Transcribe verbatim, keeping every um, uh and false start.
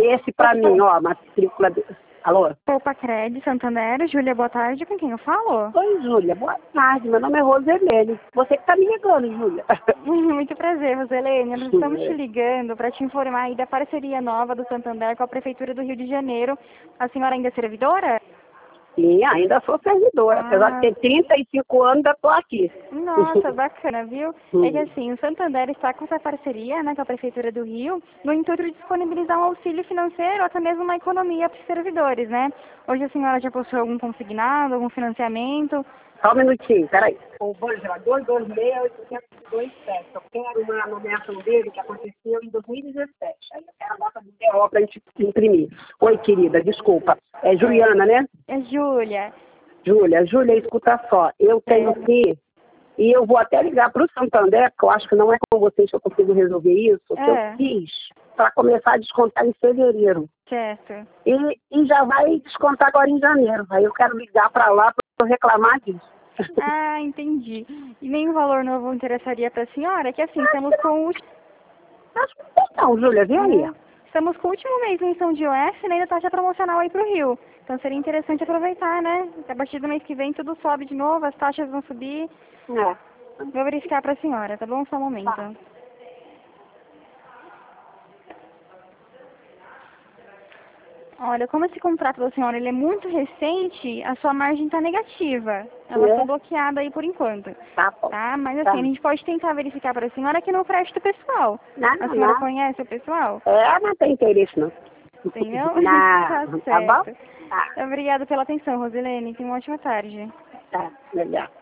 Esse pra mim, ó, matrícula... De... Alô? Poupa Cred, Santander. Júlia, boa tarde. Com quem eu falo? Oi, Júlia. Boa tarde. Meu nome é Roselene. Você que tá me ligando, Júlia. Muito prazer, Roselene. Nós estamos te ligando para te informar aí da parceria nova do Santander com a Prefeitura do Rio de Janeiro. A senhora ainda é servidora? Sim, ainda sou servidora. Ah. Apesar de ter trinta e cinco anos, ainda tô aqui. Nossa, bacana, viu? É que assim, o Santander está com essa parceria, né, com a Prefeitura do Rio, no intuito de disponibilizar um auxílio financeiro ou até mesmo uma economia para os servidores, né? Hoje a senhora já possui algum consignado, algum financiamento? Só um minutinho, peraí. O Banja, dois dois seis, oito zero dois sete. Eu quero uma nomeação dele que aconteceu em dois mil e dezessete. Aí eu quero a nota do B O para a gente imprimir. Oi, querida, desculpa. É Juliana, né? É Júlia. Júlia, Júlia, escuta só. Eu tenho que... E eu vou até ligar para o Santander, porque eu acho que não é com vocês que eu consigo resolver isso, que É. eu fiz para começar a descontar em fevereiro. Certo. E, e já vai descontar agora em janeiro. Aí eu quero ligar para lá para reclamar disso. Ah, entendi. E nenhum valor novo interessaria para a senhora? Que assim, estamos com o... Acho que não, Júlia, vem aí. É. Estamos com o último mês em São de Oeste, né, da taxa promocional aí para o Rio. Então seria interessante aproveitar, né? A partir do mês que vem tudo sobe de novo, as taxas vão subir. É. Vou verificar para a senhora, tá bom? Só um momento. Tá. Olha, como esse contrato da senhora ele é muito recente, a sua margem está negativa. Ela É. foi bloqueada aí por enquanto. Tá bom. Tá? Mas assim, Tá. a gente pode tentar verificar para a senhora aqui no crédito pessoal. Não, A senhora não. conhece o pessoal? É, não tem interesse, não. Entendeu? Não, Tá tá bom? certo. Tá, Obrigada pela atenção, Rosilene. Tenha uma ótima tarde. tá, legal.